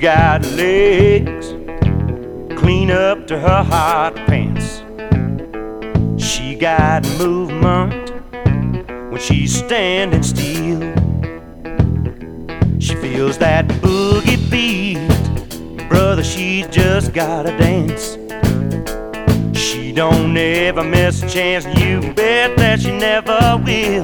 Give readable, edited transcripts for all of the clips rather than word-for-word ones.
got legs clean up to her hot pants. She got movement when she's standing still. She feels that boogie beat, brother, she's just gotta dance. She don't ever miss a chance, you bet that she never will.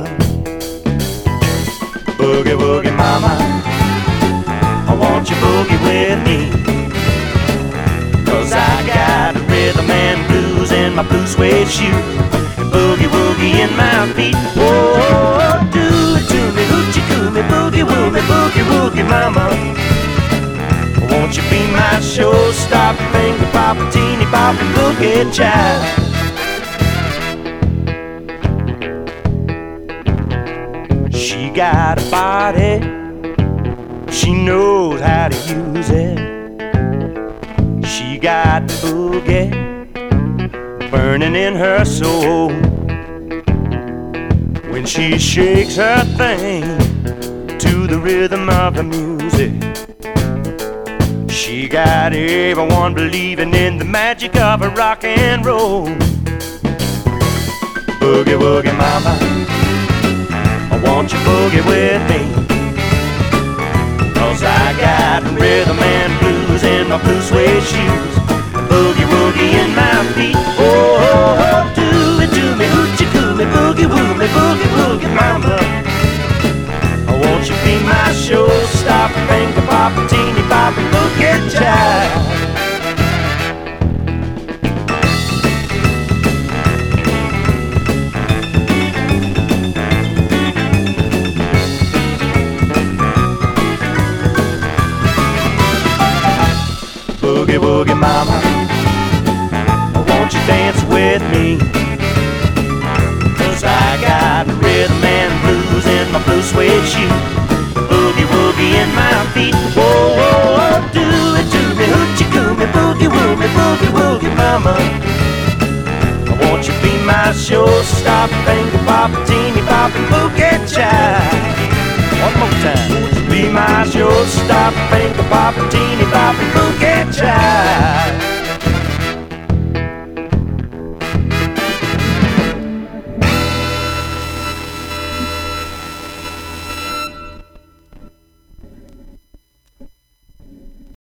Boogie, woogie, mama, I want you boogie with me, 'cause I got rhythm and blues in my blue suede shoes, and boogie woogie in my feet. Oh, do it to me, hoochie coo me, boogie woogie, mama. Won't you be my showstopper, finger popper, teeny popper, boogie child? She got a body, she knows how to use it. She got boogie burning in her soul. When she shakes her thing to the rhythm of the music, she got everyone believing in the magic of a rock and roll. Boogie woogie mama, I want you boogie with me, 'cause I got rhythm and blues in my blue suede shoes, boogie woogie in my feet. Oh, do it to me, hoochie coo me, boogie woogie, mama. Won't you be my showstopper, finger popper, teeny popper, boogie child? Boogie woogie mama, won't you dance with me, 'cause I got rhythm and blues in my blue suede shoes, boogie woogie in my feet. Oh, oh, oh, do it to me, hoochie coo me, boogie woogie, mama. Won't you be my showstopper, finger popper, teeny popper, boogie child? One more time. Won't you be my showstopper, finger popper, teeny popper, boogie